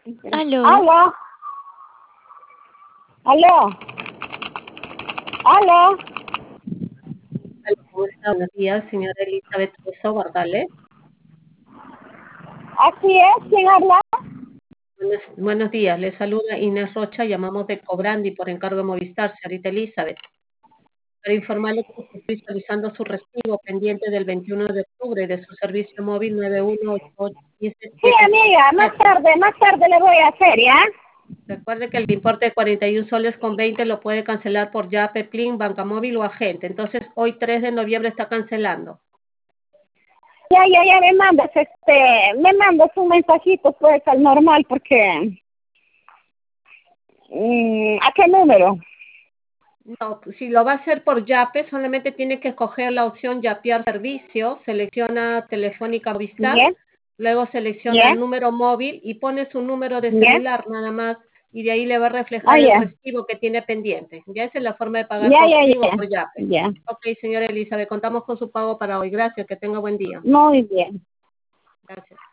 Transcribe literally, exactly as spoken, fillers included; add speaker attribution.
Speaker 1: Aló.
Speaker 2: Aló. Aló. Aló.
Speaker 3: ¿Cómo está? Buenos días, señora Elizabeth Sosa Guardales.
Speaker 2: Así es, ¿quién habla?
Speaker 3: Buenos, buenos días, le saluda Inés Rocha, llamamos de Cobrandi por encargo de Movistar, señorita Elizabeth. Para informarle que estoy visualizando su recibo pendiente del veintiuno de octubre de su servicio móvil nueve uno ocho ocho uno siete
Speaker 2: Sí, amiga, más tarde, más tarde le voy a hacer, ¿ya?
Speaker 3: Recuerde que el importe de cuarenta y un soles con veinte lo puede cancelar por Yape, Plin, Banca Móvil o Agente. Entonces, hoy tres de noviembre está cancelando.
Speaker 2: Ya, ya, ya me mandas, este, me mandas un mensajito, pues, al normal, porque... mm, ¿a qué número?
Speaker 3: No, si lo va a hacer por Yape, solamente tiene que escoger la opción Yapear servicio, selecciona Telefónica Movistar,
Speaker 2: ¿Ya?
Speaker 3: luego selecciona
Speaker 2: ¿Ya?
Speaker 3: el número móvil y pone su número de
Speaker 2: ¿Ya?
Speaker 3: celular nada más, y de ahí le va a
Speaker 2: Ah,
Speaker 3: reflejar el
Speaker 2: ya.
Speaker 3: recibo que tiene pendiente. Ya esa es la forma de pagar
Speaker 2: Ya,
Speaker 3: por
Speaker 2: ya,
Speaker 3: Plin o
Speaker 2: ya.
Speaker 3: por Yape.
Speaker 2: Ya.
Speaker 3: Ok, señora Elizabeth, contamos con su pago para hoy. Gracias, que tenga buen día.
Speaker 2: Muy bien.
Speaker 3: Gracias.